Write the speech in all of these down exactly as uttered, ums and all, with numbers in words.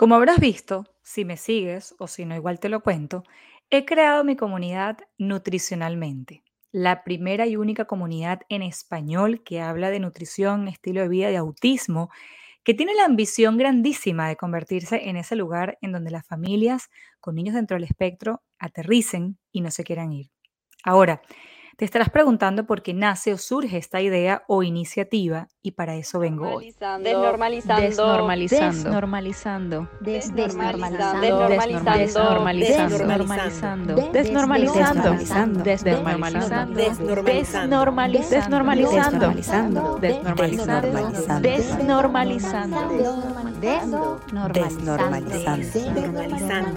Como habrás visto, si me sigues o si no, igual te lo cuento, he creado mi comunidad Nutricionalmente, la primera y única comunidad en español que habla de nutrición, estilo de vida y autismo, que tiene la ambición grandísima de convertirse en ese lugar en donde las familias con niños dentro del espectro aterricen y no se quieran ir. Ahora, te estarás preguntando por qué nace o surge esta idea o iniciativa y para eso vengo hoy. Normalizando, Desnormalizando, desnormalizando, desnormalizando, desnormalizando, desnormalizando, desnormalizando, desnormalizando, desnormalizando, desnormalizando, desnormalizando, desnormalizando, desnormalizando, desnormalizando, desnormalizando, desnormalizando,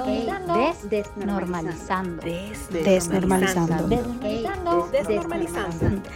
Desnormalizando. desnormalizando, Desnormalizando.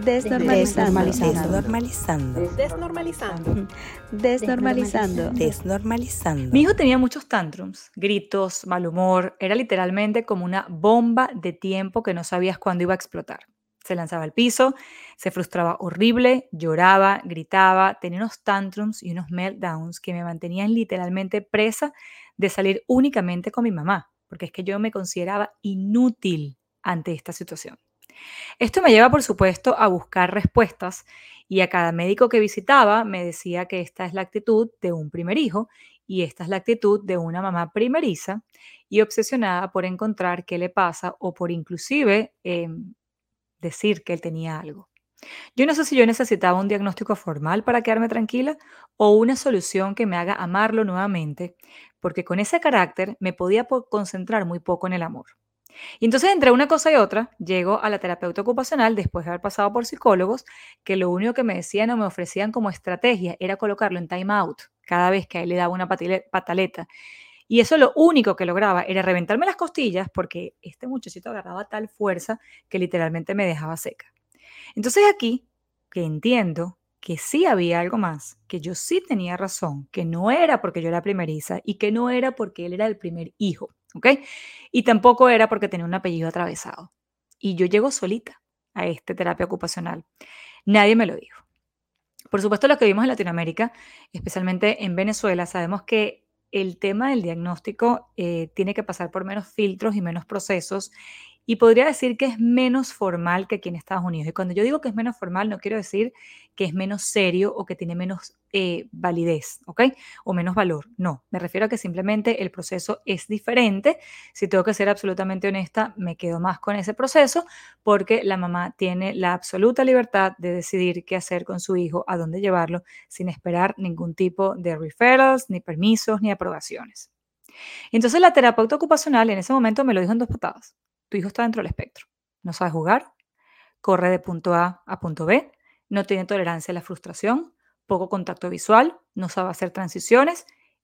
desnormalizando, Desnormalizando. desnormalizando, desnormalizando. Desnormalizando. Mi hijo tenía muchos tantrums, gritos, mal humor, era literalmente como una bomba de tiempo que no sabías cuándo iba a explotar. Se lanzaba al piso, se frustraba horrible, lloraba, gritaba, tenía unos tantrums y unos meltdowns que me mantenían literalmente presa de salir únicamente con mi mamá, porque es que yo me consideraba inútil ante esta situación. Esto me lleva, por supuesto, a buscar respuestas y a cada médico que visitaba me decía que esta es la actitud de un primer hijo y esta es la actitud de una mamá primeriza y obsesionada por encontrar qué le pasa o por inclusive em, decir que él tenía algo. Yo no sé si yo necesitaba un diagnóstico formal para quedarme tranquila o una solución que me haga amarlo nuevamente, porque con ese carácter me podía po- concentrar muy poco en el amor. Y entonces, entre una cosa y otra, llego a la terapeuta ocupacional después de haber pasado por psicólogos, que lo único que me decían o me ofrecían como estrategia era colocarlo en time out cada vez que a él le daba una patile- pataleta. Y eso lo único que lograba era reventarme las costillas porque este muchachito agarraba tal fuerza que literalmente me dejaba seca. Entonces aquí que entiendo que sí había algo más, que yo sí tenía razón, que no era porque yo era primeriza y que no era porque él era el primer hijo, ¿ok? Y tampoco era porque tenía un apellido atravesado. Y yo llego solita a esta terapia ocupacional. Nadie me lo dijo. Por supuesto, lo que vimos en Latinoamérica, especialmente en Venezuela, sabemos que el tema del diagnóstico eh, tiene que pasar por menos filtros y menos procesos y podría decir que es menos formal que aquí en Estados Unidos. Y cuando yo digo que es menos formal, no quiero decir que es menos serio o que tiene menos eh, validez, ¿ok? O menos valor. No, me refiero a que simplemente el proceso es diferente. Si tengo que ser absolutamente honesta, me quedo más con ese proceso porque la mamá tiene la absoluta libertad de decidir qué hacer con su hijo, a dónde llevarlo, sin esperar ningún tipo de referrals, ni permisos, ni aprobaciones. Entonces la terapeuta ocupacional en ese momento me lo dijo en dos patadas. Tu hijo está dentro del espectro. No sabe jugar, corre de punto A a punto B, no tiene tolerancia a la frustración, poco contacto visual, no sabe hacer transiciones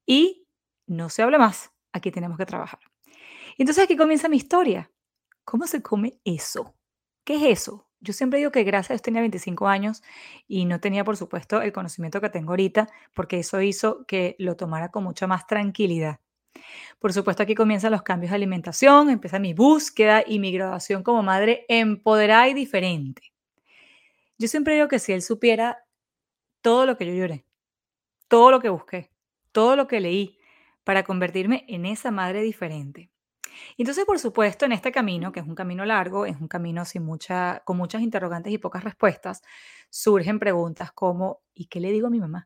y no se habla más. Aquí tenemos que trabajar. Entonces aquí comienza mi historia. ¿Cómo se come eso? ¿Qué es eso? Yo siempre digo que gracias a Dios tenía veinticinco años y no tenía, por supuesto, el conocimiento que tengo ahorita, porque eso hizo que lo tomara con mucha más tranquilidad. Por supuesto, aquí comienzan los cambios de alimentación, empieza mi búsqueda y mi graduación como madre empoderada y diferente. Yo siempre digo que si él supiera todo lo que yo lloré, todo lo que busqué, todo lo que leí para convertirme en esa madre diferente. Y entonces, por supuesto, en este camino, que es un camino largo, es un camino sin mucha, con muchas interrogantes y pocas respuestas, surgen preguntas como, ¿y qué le digo a mi mamá?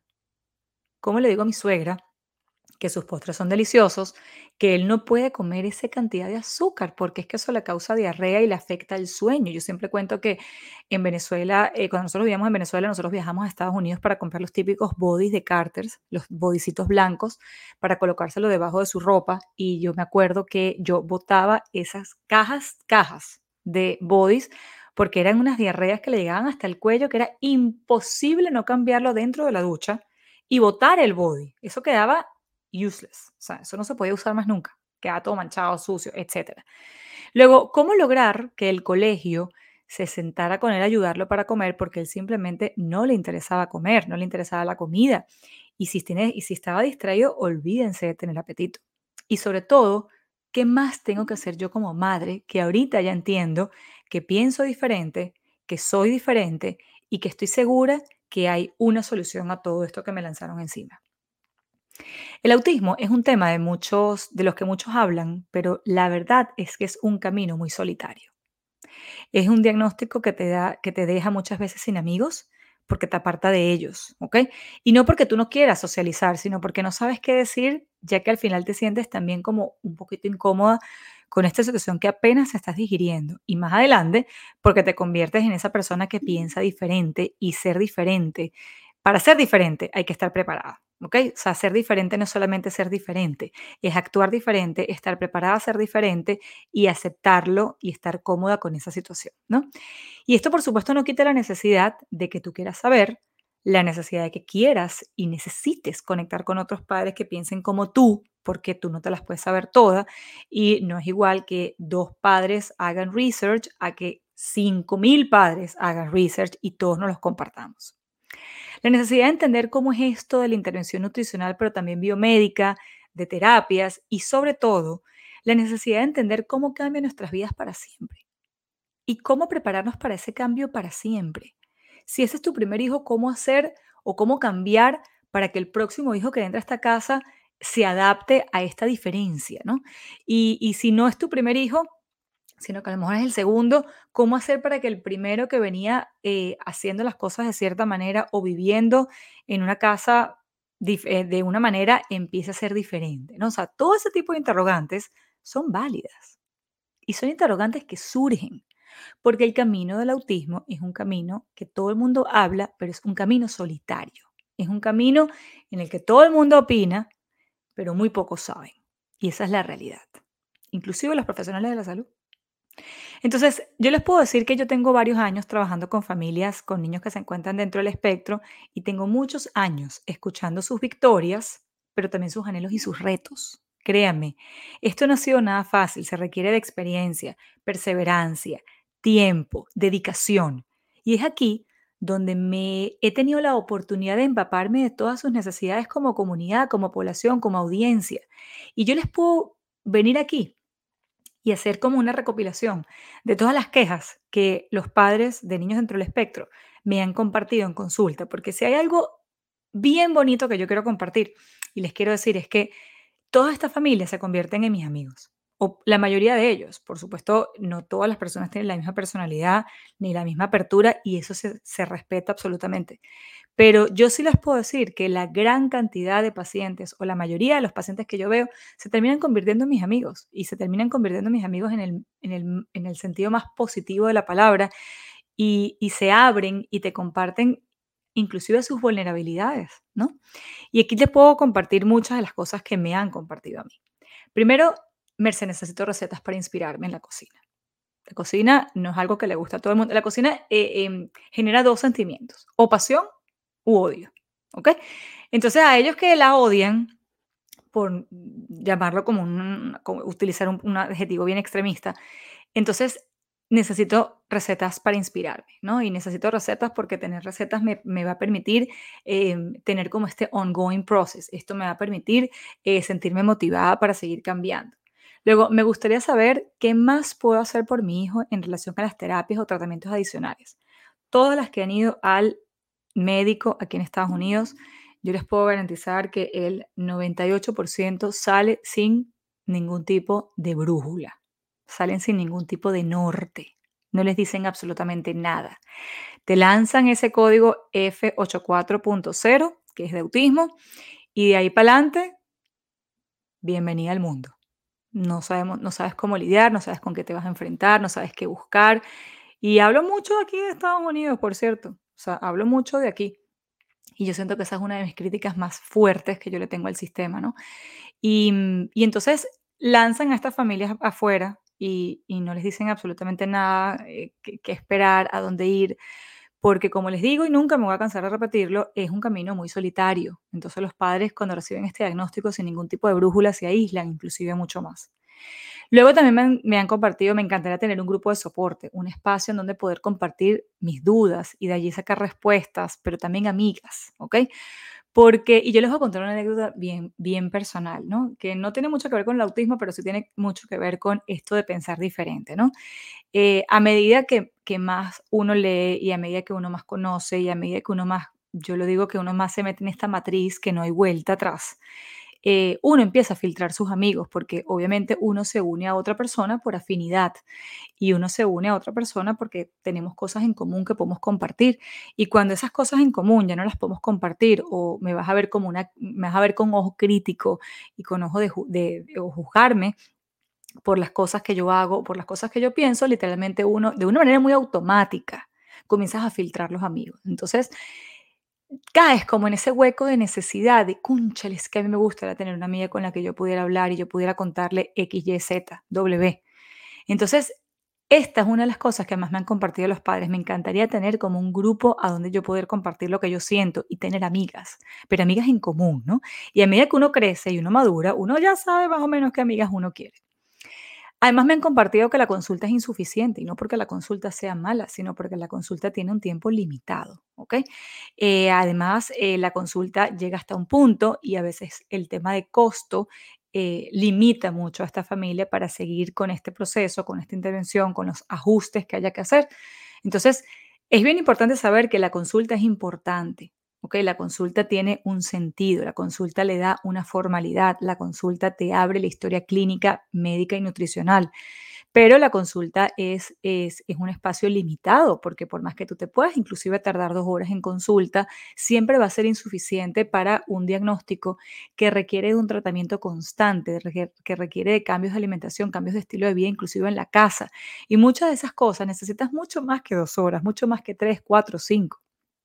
¿Cómo le digo a mi suegra que sus postres son deliciosos, que él no puede comer esa cantidad de azúcar, porque es que eso le causa diarrea y le afecta el sueño? Yo siempre cuento que en Venezuela, eh, cuando nosotros vivíamos en Venezuela, nosotros viajamos a Estados Unidos para comprar los típicos bodys de Carters, los bodycitos blancos, para colocárselo debajo de su ropa. Y yo me acuerdo que yo botaba esas cajas, cajas de bodys, porque eran unas diarreas que le llegaban hasta el cuello, que era imposible no cambiarlo dentro de la ducha y botar el body. Eso quedaba useless, o sea, eso no se podía usar más nunca, quedaba todo manchado, sucio, etcétera. Luego, ¿cómo lograr que el colegio se sentara con él a ayudarlo para comer? Porque él simplemente no le interesaba comer, no le interesaba la comida. Y si, tiene, y si estaba distraído, olvídense de tener apetito. Y sobre todo, ¿qué más tengo que hacer yo como madre que ahorita ya entiendo que pienso diferente, que soy diferente y que estoy segura que hay una solución a todo esto que me lanzaron encima? El autismo es un tema de muchos, de los que muchos hablan, pero la verdad es que es un camino muy solitario. Es un diagnóstico que te da, que te deja muchas veces sin amigos porque te aparta de ellos, ¿ok? Y no porque tú no quieras socializar, sino porque no sabes qué decir, ya que al final te sientes también como un poquito incómoda con esta situación que apenas estás digiriendo. Y más adelante, porque te conviertes en esa persona que piensa diferente y ser diferente. Para ser diferente hay que estar preparada, ¿ok? O sea, ser diferente no es solamente ser diferente, es actuar diferente, estar preparada a ser diferente y aceptarlo y estar cómoda con esa situación, ¿no? Y esto, por supuesto, no quita la necesidad de que tú quieras saber, la necesidad de que quieras y necesites conectar con otros padres que piensen como tú, porque tú no te las puedes saber todas y no es igual que dos padres hagan research a que cinco mil padres hagan research y todos nos los compartamos. La necesidad de entender cómo es esto de la intervención nutricional, pero también biomédica, de terapias y sobre todo la necesidad de entender cómo cambian nuestras vidas para siempre y cómo prepararnos para ese cambio para siempre. Si ese es tu primer hijo, ¿cómo hacer o cómo cambiar para que el próximo hijo que entra a esta casa se adapte a esta diferencia, ¿no? Y, y si no es tu primer hijo, sino que a lo mejor es el segundo, ¿cómo hacer para que el primero que venía eh, haciendo las cosas de cierta manera o viviendo en una casa dif- eh, de una manera empiece a ser diferente, ¿no? O sea, todo ese tipo de interrogantes son válidas y son interrogantes que surgen porque el camino del autismo es un camino que todo el mundo habla, pero es un camino solitario. Es un camino en el que todo el mundo opina, pero muy pocos saben. Y esa es la realidad, inclusive los profesionales de la salud. Entonces, yo les puedo decir que yo tengo varios años trabajando con familias, con niños que se encuentran dentro del espectro y tengo muchos años escuchando sus victorias, pero también sus anhelos y sus retos. Créanme, esto no ha sido nada fácil, se requiere de experiencia, perseverancia, tiempo, dedicación. Y es aquí donde me he tenido la oportunidad de empaparme de todas sus necesidades como comunidad, como población, como audiencia. Y yo les puedo venir aquí y hacer como una recopilación de todas las quejas que los padres de niños dentro del espectro me han compartido en consulta, porque si hay algo bien bonito que yo quiero compartir y les quiero decir es que todas estas familias se convierten en mis amigos, o la mayoría de ellos. Por supuesto, no todas las personas tienen la misma personalidad ni la misma apertura y eso se, se respeta absolutamente. Pero yo sí les puedo decir que la gran cantidad de pacientes o la mayoría de los pacientes que yo veo se terminan convirtiendo en mis amigos y se terminan convirtiendo en mis amigos en el, en el, en el sentido más positivo de la palabra y, y se abren y te comparten inclusive sus vulnerabilidades, ¿no? Y aquí te puedo compartir muchas de las cosas que me han compartido a mí. Primero, Merce, necesito recetas para inspirarme en la cocina. La cocina no es algo que le gusta a todo el mundo. La cocina eh, em, genera dos sentimientos, o pasión u odio, ¿ok? Entonces a ellos que la odian, por llamarlo como un, como utilizar un, un adjetivo bien extremista, entonces necesito recetas para inspirarme, ¿no? Y necesito recetas porque tener recetas me, me va a permitir eh, tener como este ongoing process. Esto me va a permitir eh, sentirme motivada para seguir cambiando. Luego, me gustaría saber qué más puedo hacer por mi hijo en relación a las terapias o tratamientos adicionales. Todas las que han ido al médico aquí en Estados Unidos, yo les puedo garantizar que el noventa y ocho por ciento sale sin ningún tipo de brújula, salen sin ningún tipo de norte, no les dicen absolutamente nada. Te lanzan ese código F ochenta y cuatro punto cero, que es de autismo, y de ahí para adelante, bienvenida al mundo. No sabemos, no sabes cómo lidiar, no sabes con qué te vas a enfrentar, no sabes qué buscar. Y hablo mucho de aquí de Estados Unidos, por cierto. O sea, hablo mucho de aquí. Y yo siento que esa es una de mis críticas más fuertes que yo le tengo al sistema, ¿no? Y, mm, y entonces lanzan a estas familias afuera y, y no les dicen absolutamente nada, eh, qué, qué esperar, a dónde ir, porque como les digo y nunca me voy a cansar de repetirlo, es un camino muy solitario. Entonces los padres cuando reciben este diagnóstico sin ningún tipo de brújula se aíslan inclusive mucho más. Luego también me han, me han compartido, me encantaría tener un grupo de soporte, un espacio en donde poder compartir mis dudas y de allí sacar respuestas, pero también amigas, ¿ok? Porque, y yo les voy a contar una anécdota bien, bien personal, ¿no? Que no tiene mucho que ver con el autismo, pero sí tiene mucho que ver con esto de pensar diferente, ¿no? Eh, a medida que, que más uno lee y a medida que uno más conoce y a medida que uno más yo lo digo que uno más se mete en esta matriz que no hay vuelta atrás. Eh, uno empieza a filtrar sus amigos porque obviamente uno se une a otra persona por afinidad y uno se une a otra persona porque tenemos cosas en común que podemos compartir. Y cuando esas cosas en común ya no las podemos compartir o me vas a ver como una, me vas a ver con ojo crítico y con ojo de, ju- de- de- o juzgarme por las cosas que yo hago, por las cosas que yo pienso, literalmente uno, de una manera muy automática, comienzas a filtrar los amigos. Entonces, caes como en ese hueco de necesidad de, cúnchale, es que a mí me gustaría tener una amiga con la que yo pudiera hablar y yo pudiera contarle X, Y, Z, W. Entonces, esta es una de las cosas que más me han compartido los padres. Me encantaría tener como un grupo a donde yo poder compartir lo que yo siento y tener amigas, pero amigas en común, ¿no? Y a medida que uno crece y uno madura, uno ya sabe más o menos qué amigas uno quiere. Además, me han compartido que la consulta es insuficiente y no porque la consulta sea mala, sino porque la consulta tiene un tiempo limitado, ¿ok? Eh, además, eh, la consulta llega hasta un punto y a veces el tema de costo eh, limita mucho a esta familia para seguir con este proceso, con esta intervención, con los ajustes que haya que hacer. Entonces, es bien importante saber que la consulta es importante. ¿Ok? La consulta tiene un sentido, la consulta le da una formalidad, la consulta te abre la historia clínica, médica y nutricional, pero la consulta es, es, es un espacio limitado, porque por más que tú te puedas inclusive tardar dos horas en consulta, siempre va a ser insuficiente para un diagnóstico que requiere de un tratamiento constante, requiere- que requiere de cambios de alimentación, cambios de estilo de vida, inclusive en la casa. Y muchas de esas cosas necesitas mucho más que dos horas, mucho más que tres, cuatro, cinco.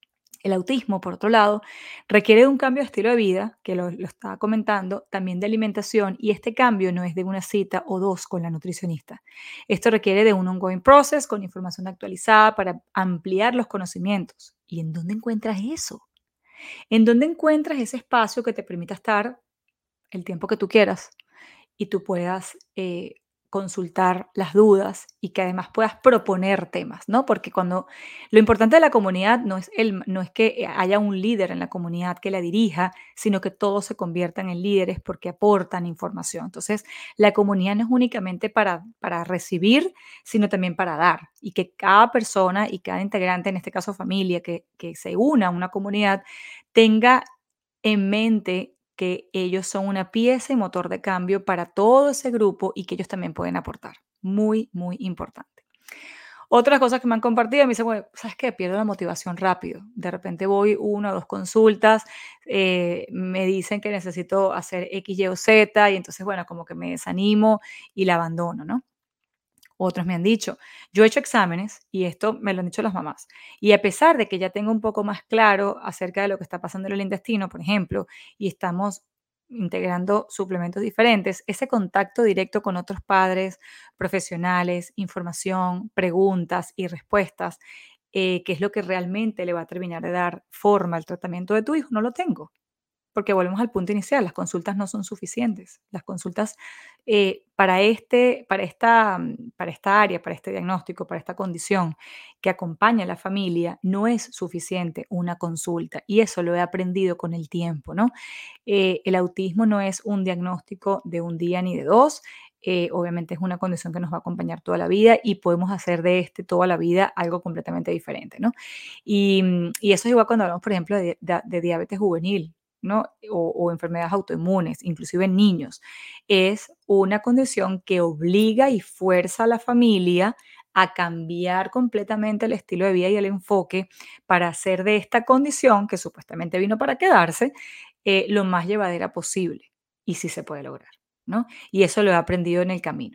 El autismo, por otro lado, requiere de un cambio de estilo de vida, que lo, lo estaba comentando, también de alimentación, y este cambio no es de una cita o dos con la nutricionista. Esto requiere de un ongoing process con información actualizada para ampliar los conocimientos. ¿Y en dónde encuentras eso? ¿En dónde encuentras ese espacio que te permita estar el tiempo que tú quieras y tú puedas eh, consultar las dudas y que además puedas proponer temas, ¿no? Porque cuando lo importante de la comunidad no es, el, no es que haya un líder en la comunidad que la dirija, sino que todos se conviertan en líderes porque aportan información. Entonces, la comunidad no es únicamente para, para recibir, sino también para dar y que cada persona y cada integrante, en este caso familia, que, que se una a una comunidad, tenga en mente que ellos son una pieza y motor de cambio para todo ese grupo y que ellos también pueden aportar. Muy, muy importante. Otras cosas que me han compartido, me dicen, bueno, ¿sabes qué? Pierdo la motivación rápido. De repente voy una o dos consultas, eh, me dicen que necesito hacer X, Y o Z y entonces, bueno, como que me desanimo y la abandono, ¿no? Otros me han dicho, yo he hecho exámenes y esto me lo han dicho las mamás. Y a pesar de que ya tengo un poco más claro acerca de lo que está pasando en el intestino, por ejemplo, y estamos integrando suplementos diferentes, ese contacto directo con otros padres, profesionales, información, preguntas y respuestas, eh, que es lo que realmente le va a terminar de dar forma al tratamiento de tu hijo, no lo tengo. Porque volvemos al punto inicial, las consultas no son suficientes. Las consultas eh, para, este, para, esta, mm, para esta área, para este diagnóstico, para esta condición que acompaña a la familia, no es suficiente una consulta. Y eso lo he aprendido con el tiempo, ¿no? Eh, el autismo no es un diagnóstico de un día ni de dos. Eh, obviamente es una condición que nos va a acompañar toda la vida y podemos hacer de este toda la vida algo completamente diferente, ¿no? Y, mm, y eso es igual cuando hablamos, por ejemplo, de, de- de diabetes juvenil, ¿no? O, o enfermedades autoinmunes, inclusive en niños. Es una condición que obliga y fuerza a la familia a cambiar completamente el estilo de vida y el enfoque para hacer de esta condición, que supuestamente vino para quedarse, eh, lo más llevadera posible. Y sí se puede lograr, ¿no? Y eso lo he aprendido en el camino.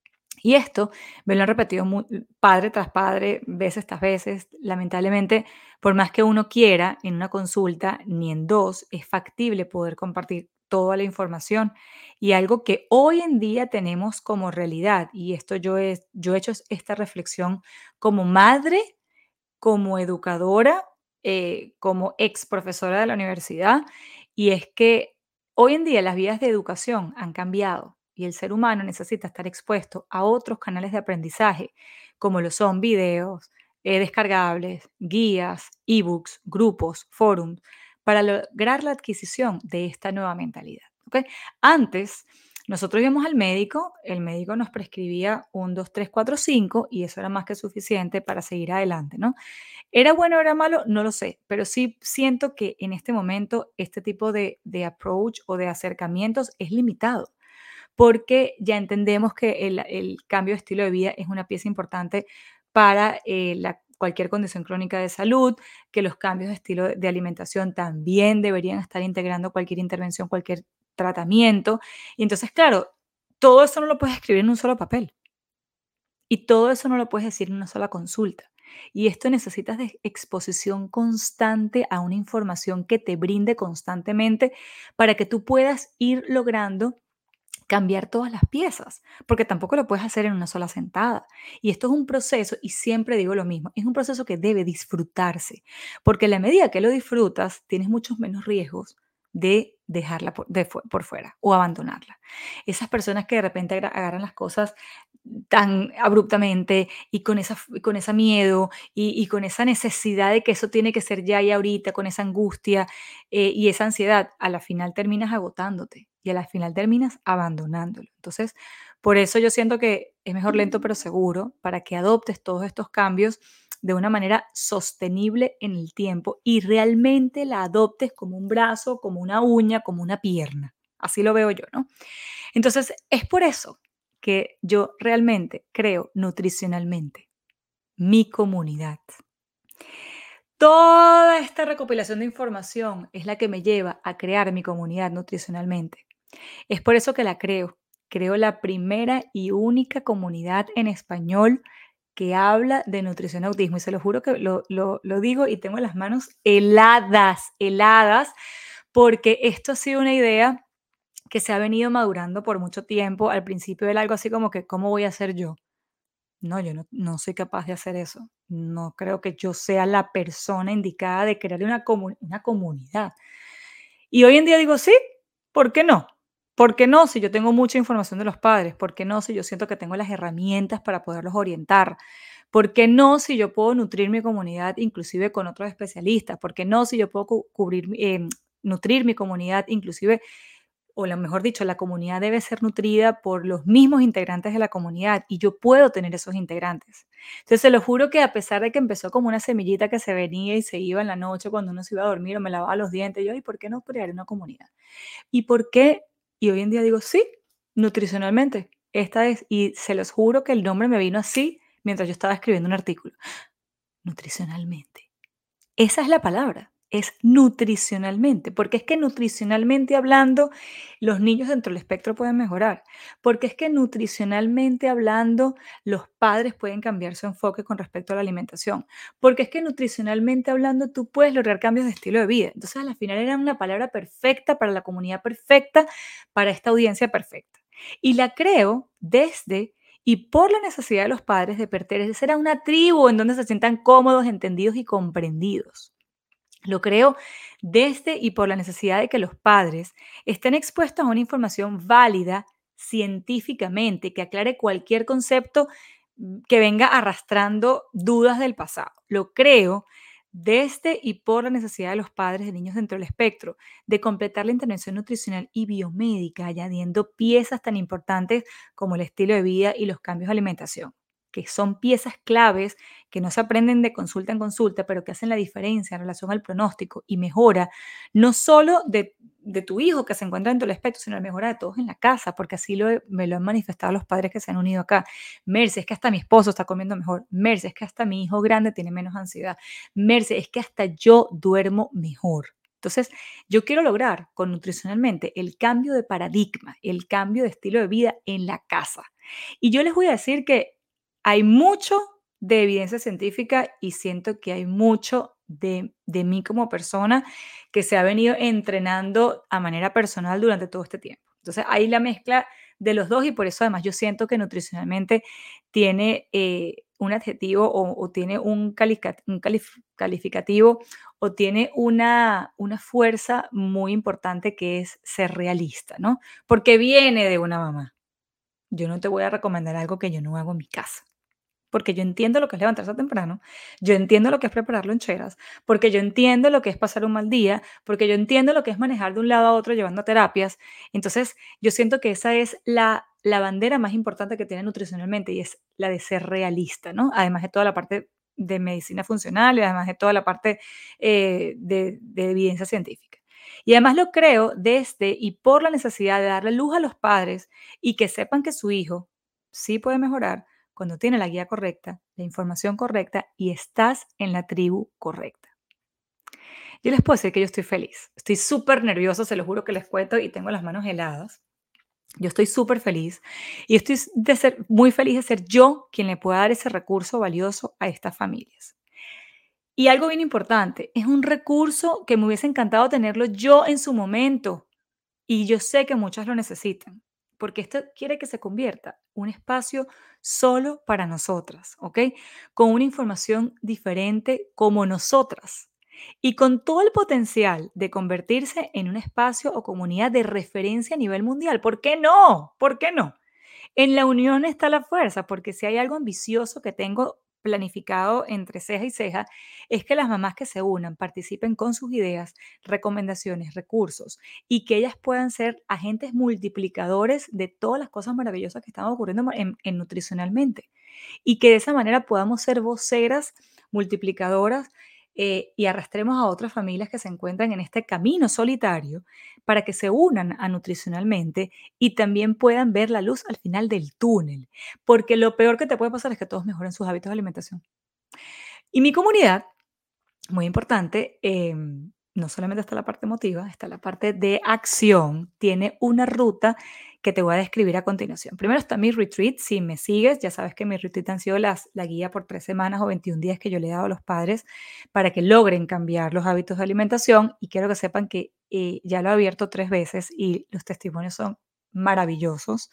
Y esto me lo han repetido mu- padre tras padre, veces tras veces. Lamentablemente, por más que uno quiera, en una consulta ni en dos es factible poder compartir toda la información. Y algo que hoy en día tenemos como realidad, y esto yo he, yo he hecho esta reflexión como madre, como educadora, eh, como ex profesora de la universidad, y es que hoy en día las vías de educación han cambiado y el ser humano necesita estar expuesto a otros canales de aprendizaje, como lo son videos, eh, descargables, guías, ebooks, grupos, forums, para lograr la adquisición de esta nueva mentalidad. ¿Ok? Antes, Nosotros íbamos al médico, el médico nos prescribía un, dos, tres, cuatro, cinco y eso era más que suficiente para seguir adelante, ¿no? ¿Era bueno o era malo? No lo sé, pero sí siento que en este momento este tipo de, de approach o de acercamientos es limitado, porque ya entendemos que el, el cambio de estilo de vida es una pieza importante para eh, la- cualquier condición crónica de salud, que los cambios de estilo de de alimentación también deberían estar integrando cualquier intervención, cualquier tratamiento. Y entonces, claro, todo eso no lo puedes escribir en un solo papel. Y todo eso no lo puedes decir en una sola consulta. Y esto necesitas de exposición constante a una información que te brinde constantemente para que tú puedas ir logrando cambiar todas las piezas, porque tampoco lo puedes hacer en una sola sentada. Y esto es un proceso, y siempre digo lo mismo, es un proceso que debe disfrutarse, porque a la medida que lo disfrutas, tienes muchos menos riesgos de dejarla por, de fu- por fuera o abandonarla. Esas personas que de repente agra- agarran las cosas tan abruptamente y con esa, f- con ese miedo y, y con esa necesidad de que eso tiene que ser ya y ahorita, con esa angustia eh, y esa ansiedad, a la final terminas agotándote y a la final terminas abandonándolo. Entonces, por eso yo siento que es mejor lento pero seguro para que adoptes todos estos cambios de una manera sostenible en el tiempo y realmente la adoptes como un brazo, como una uña, como una pierna. Así lo veo yo, ¿no? Entonces, es por eso que yo realmente creo nutricionalmente mi comunidad. Toda esta recopilación de información es la que me lleva a crear mi comunidad nutricionalmente. Es por eso que la creo. Creo la primera y única comunidad en español que habla de nutrición y autismo. Y se lo juro que lo, lo- lo digo y tengo las manos heladas, heladas, porque esto ha sido una idea que se ha venido madurando por mucho tiempo. Al principio era algo así como que, ¿cómo voy a hacer yo? No, yo no, no soy capaz de hacer eso. No creo que yo sea la persona indicada de crear una, comu- una comunidad. Y hoy en día digo, sí, ¿por qué no? ¿Por qué no si yo tengo mucha información de los padres? ¿Por qué no si yo siento que tengo las herramientas para poderlos orientar? ¿Por qué no si yo puedo nutrir mi comunidad inclusive con otros especialistas? ¿Por qué no si yo puedo cu- cubrir, mi- em, nutrir mi comunidad inclusive o la mejor dicho, la comunidad debe ser nutrida por los mismos integrantes de la comunidad y yo puedo tener esos integrantes? Entonces, se lo juro que a pesar de que empezó como una semillita que se venía y se iba en la noche cuando uno se iba a dormir o me lavaba los dientes, yo, ¿y por qué no crear una comunidad? ¿Y por qué? Y hoy en día digo, sí, nutricionalmente. Esta es, y se los juro que el nombre me vino así mientras yo estaba escribiendo un artículo. Nutricionalmente. Esa es la palabra, es nutricionalmente, porque es que nutricionalmente hablando, los niños dentro del espectro pueden mejorar, porque es que nutricionalmente hablando, los padres pueden cambiar su enfoque con respecto a la alimentación, porque es que nutricionalmente hablando, tú puedes lograr cambios de estilo de vida. Entonces, al final era una palabra perfecta para la comunidad perfecta, para esta audiencia perfecta. Y la creo desde y por la necesidad de los padres de pertenecer a una tribu en donde se sientan cómodos, entendidos y comprendidos. Lo creo desde y por la necesidad de que los padres estén expuestos a una información válida científicamente, que aclare cualquier concepto mm, que venga arrastrando dudas del pasado. Lo creo desde y por la necesidad de los padres de niños dentro del espectro de completar la intervención nutricional y biomédica, añadiendo piezas tan importantes como el estilo de vida y los cambios de alimentación, que son piezas claves que no se aprenden de consulta en consulta, pero que hacen la diferencia en relación al pronóstico y mejora no solo de, de tu hijo que se encuentra dentro del espectro, sino la mejora de todos en la casa, porque así lo, he- me lo han manifestado los padres que se han unido acá. Merce, es que hasta mi esposo está comiendo mejor. Merce, es que hasta mi hijo grande tiene menos ansiedad. Merce, es que hasta yo duermo mejor. Entonces, yo quiero lograr con nutricionalmente el cambio de paradigma, el cambio de estilo de vida en la casa. Y yo les voy a decir que hay mucho de evidencia científica y siento que hay mucho de, de mí como persona que se ha venido entrenando a manera personal durante todo este tiempo. Entonces, hay la mezcla de los dos y por eso además yo siento que nutricionalmente tiene eh, un adjetivo o, o tiene un, calica- un calif- calificativo o tiene una, una fuerza muy importante que es ser realista, ¿no? Porque viene de una mamá. Yo no te voy a recomendar algo que yo no hago en mi casa. porque yo entiendo lo que es levantarse temprano, yo entiendo lo que es preparar loncheras, porque yo entiendo lo que es pasar un mal día, porque yo entiendo lo que es manejar de un lado a otro llevando a terapias. Entonces, yo siento que esa es la, la bandera más importante que tiene nutricionalmente y es la de ser realista, ¿no? Además de toda la parte de medicina funcional y además de toda la parte eh, de, de evidencia científica. Y además lo creo desde y por la necesidad de darle luz a los padres y que sepan que su hijo sí puede mejorar cuando tiene la guía correcta, la información correcta y estás en la tribu correcta. Yo les puedo decir que yo estoy feliz. Estoy súper nerviosa, se lo juro que les cuento y tengo las manos heladas. Yo estoy súper feliz y estoy de ser, muy feliz de ser yo quien le pueda dar ese recurso valioso a estas familias. Y algo bien importante, es un recurso que me hubiese encantado tenerlo yo en su momento. Y yo sé que muchas lo necesitan, porque esto quiere que se convierta un espacio solo para nosotras, ¿ok? Con una información diferente como nosotras y con todo el potencial de convertirse en un espacio o comunidad de referencia a nivel mundial. ¿Por qué no? ¿Por qué no? En la unión está la fuerza, porque si hay algo ambicioso que tengo planificado entre ceja y ceja, es que las mamás que se unan participen con sus ideas, recomendaciones, recursos y que ellas puedan ser agentes multiplicadores de todas las cosas maravillosas que están ocurriendo en, en nutricionalmente y que de esa manera podamos ser voceras multiplicadoras eh, y arrastremos a otras familias que se encuentran en este camino solitario para que se unan a nutricionalmente y también puedan ver la luz al final del túnel, porque lo peor que te puede pasar es que todos mejoren sus hábitos de alimentación. Y mi comunidad, muy importante, em, no solamente está la parte emotiva, está la parte de acción. Tiene una ruta que te voy a describir a continuación. Primero está mi retreat. Si me sigues, ya sabes que mi retreat han sido las, la guía por tres semanas o veintiún días que yo le he dado a los padres para que logren cambiar los hábitos de alimentación. Y quiero que sepan que eh, ya lo he abierto tres veces y los testimonios son maravillosos.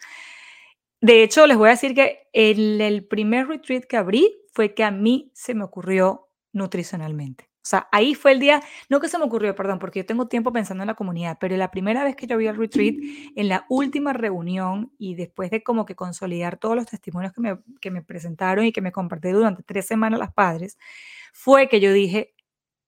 De hecho, les voy a decir que el, el primer retreat que abrí fue que a mí se me ocurrió nutricionalmente. O sea, ahí fue el día, no que se me ocurrió, perdón, porque yo tengo tiempo pensando en la comunidad, pero la primera vez que yo vi el retreat, en la última reunión y después de como que consolidar todos los testimonios que me, que me presentaron y que me compartí durante tres semanas las padres, fue que yo dije,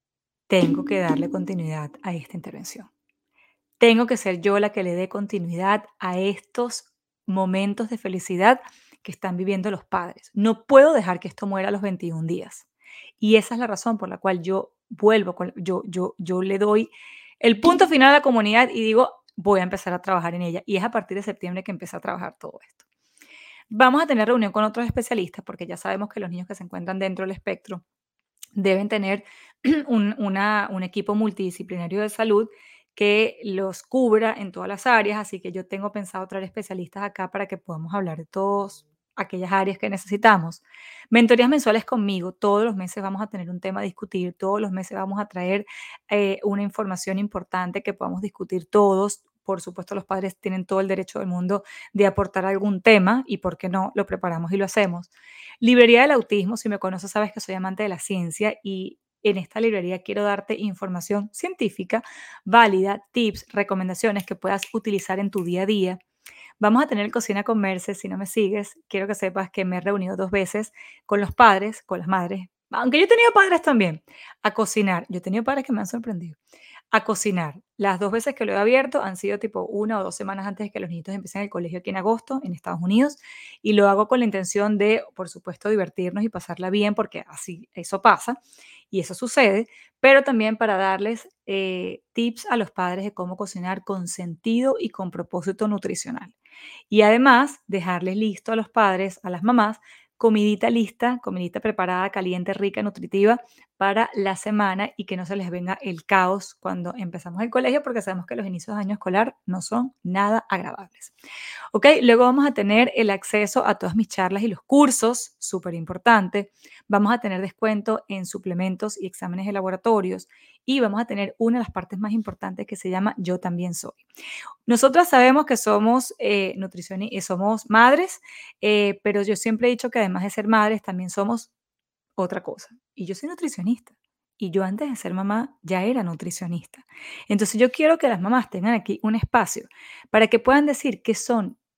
tengo que darle continuidad a esta intervención. Tengo que ser yo la que le dé continuidad a estos momentos de felicidad que están viviendo los padres. No puedo dejar que esto muera a los veintiún días. Y esa es la razón por la cual yo vuelvo, con, yo, yo, yo le doy el punto final a la comunidad y digo, voy a empezar a trabajar en ella. Y es a partir de septiembre que empecé a trabajar todo esto. Vamos a tener reunión con otros especialistas porque ya sabemos que los niños que se encuentran dentro del espectro deben tener un, una, un equipo multidisciplinario de salud que los cubra en todas las áreas, así que yo tengo pensado traer especialistas acá para que podamos hablar de todas aquellas áreas que necesitamos. Mentorías mensuales conmigo, todos los meses vamos a tener un tema a discutir, todos los meses vamos a traer eh, una información importante que podamos discutir todos. Por supuesto, los padres tienen todo el derecho del mundo de aportar algún tema y, ¿por qué no? Lo preparamos y lo hacemos. Librería del autismo, si me conoces sabes que soy amante de la ciencia y en esta librería quiero darte información científica válida, tips, recomendaciones que puedas utilizar en tu día a día. Vamos a tener Cocina con Merce, si no me sigues, quiero que sepas que me he reunido dos veces con los padres, con las madres, aunque yo he tenido padres también, a cocinar. Yo he tenido padres que me han sorprendido a cocinar. Las dos veces que lo he abierto han sido tipo una o dos semanas antes de que los niños empiecen el colegio aquí en agosto en Estados Unidos y lo hago con la intención de, por supuesto, divertirnos y pasarla bien porque así eso pasa y eso sucede, pero también para darles eh, tips a los padres de cómo cocinar con sentido y con propósito nutricional. Y además dejarles listo a los padres, a las mamás, comidita lista, comidita preparada, caliente, rica, nutritiva para la semana y que no se les venga el caos cuando empezamos el colegio, porque sabemos que los inicios de año escolar no son nada agradables. Ok, luego vamos a tener el acceso a todas mis charlas y los cursos, súper importante. Vamos a tener descuento en suplementos y exámenes de laboratorios y vamos a tener una de las partes más importantes que se llama Yo también soy. Nosotras sabemos que somos eh, nutricionistas, somos madres, eh, pero yo siempre he dicho que además de ser madres también somos otra cosa. Y yo soy nutricionista. Y yo antes de ser mamá ya era nutricionista. Entonces yo quiero que las mamás tengan aquí un espacio para que puedan decir qué son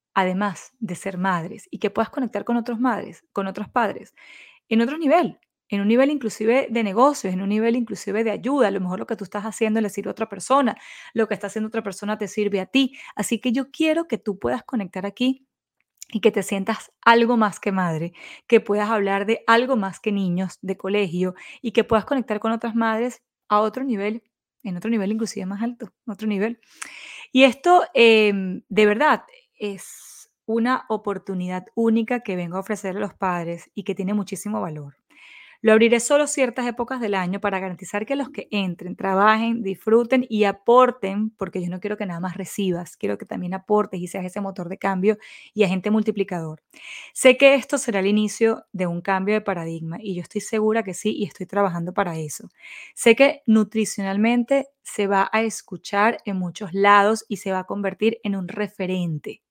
además de ser madres, y que puedas conectar con otros madres, con otros padres, en otro nivel, en un nivel inclusive de negocios, en un nivel inclusive de ayuda. A lo mejor lo que tú estás haciendo le sirve a otra persona, lo que está haciendo otra persona te sirve a ti. Así que yo quiero que tú puedas conectar aquí y que te sientas algo más que madre, que puedas hablar de algo más que niños de colegio y que puedas conectar con otras madres a otro nivel, en otro nivel inclusive más alto, otro nivel. Y esto, em, de verdad, es una oportunidad única que vengo a ofrecer a los padres y que tiene muchísimo valor. Lo abriré solo ciertas épocas del año para garantizar que los que entren, trabajen, disfruten y aporten, porque yo no quiero que nada más recibas, quiero que también aportes y seas ese motor de cambio y agente multiplicador. Sé que esto será el inicio de un cambio de paradigma y yo estoy segura que sí y estoy trabajando para eso. Sé que nutricionalmente se va a escuchar en muchos lados y se va a convertir en un referente.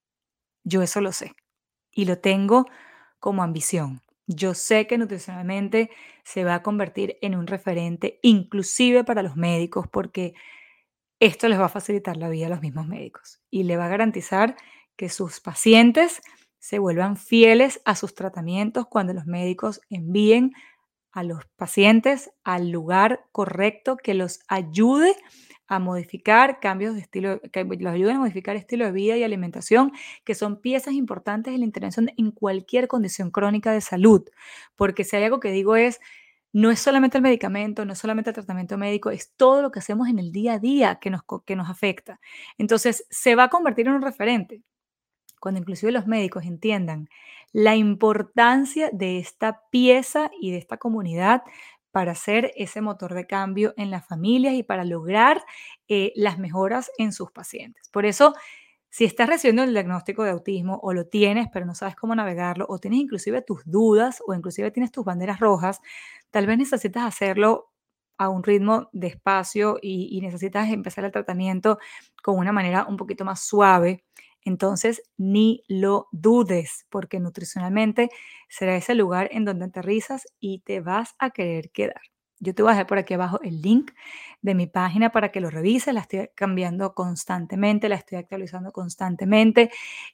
Yo eso lo sé y lo tengo como ambición. Yo sé que nutricionalmente se va a convertir en un referente, inclusive para los médicos, porque esto les va a facilitar la vida a los mismos médicos y le va a garantizar que sus pacientes se vuelvan fieles a sus tratamientos cuando los médicos envíen a los pacientes al lugar correcto que los ayude a modificar cambios de estilo, que los ayuden a modificar estilo de vida y alimentación, que son piezas importantes en la intervención en cualquier condición crónica de salud. Porque si hay algo que digo es, no es solamente el medicamento, no es solamente el tratamiento médico, es todo lo que hacemos en el día a día que nos, co- que nos afecta. Entonces, se va a convertir en un referente cuando inclusive los médicos entiendan la importancia de esta pieza y de esta comunidad para ser ese motor de cambio en las familias y para lograr eh, las mejoras en sus pacientes. Por eso, si estás recibiendo el diagnóstico de autismo o lo tienes, pero no sabes cómo navegarlo, o tienes inclusive tus dudas o inclusive tienes tus banderas rojas, tal vez necesitas hacerlo a un ritmo despacio y, y necesitas empezar el tratamiento con una manera un poquito más suave. Entonces, ni lo dudes, porque nutricionalmente será ese lugar en donde aterrizas y te vas a querer quedar. Yo te voy a dejar por aquí abajo el link de mi página para que lo revises. La estoy cambiando constantemente, la estoy actualizando constantemente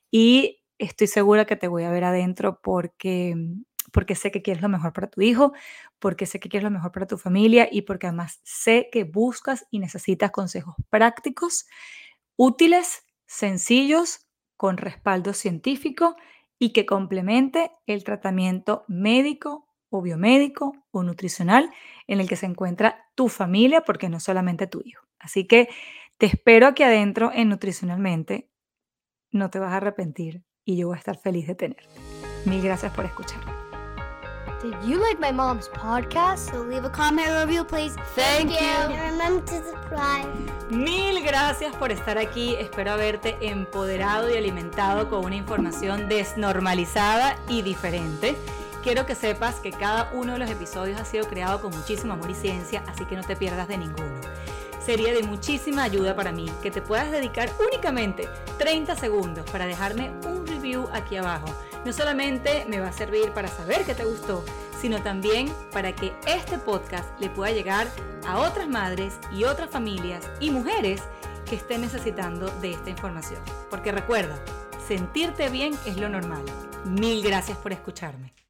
y estoy segura que te voy a ver adentro porque, porque sé que quieres lo mejor para tu hijo, porque sé que quieres lo mejor para tu familia y porque además sé que buscas y necesitas consejos prácticos, útiles, sencillos, con respaldo científico y que complemente el tratamiento médico o biomédico o nutricional en el que se encuentra tu familia, porque no solamente tu hijo. Así que te espero aquí adentro en Nutricionalmente. No te vas a arrepentir y yo voy a estar feliz de tenerte. Mil gracias por escucharme. Did you like my mom's podcast? So leave a comment or review, please. Thank you. And remember to subscribe. Mil gracias por estar aquí. Espero haberte empoderado y alimentado con una información desnormalizada y diferente. Quiero que sepas que cada uno de los episodios ha sido creado con muchísimo amor y ciencia, así que no te pierdas de ninguno. Sería de muchísima ayuda para mí que te puedas dedicar únicamente treinta segundos para dejarme un review aquí abajo. No solamente me va a servir para saber que te gustó, sino también para que este podcast le pueda llegar a otras madres y otras familias y mujeres que estén necesitando de esta información. Porque recuerda, sentirte bien es lo normal. Mil gracias por escucharme.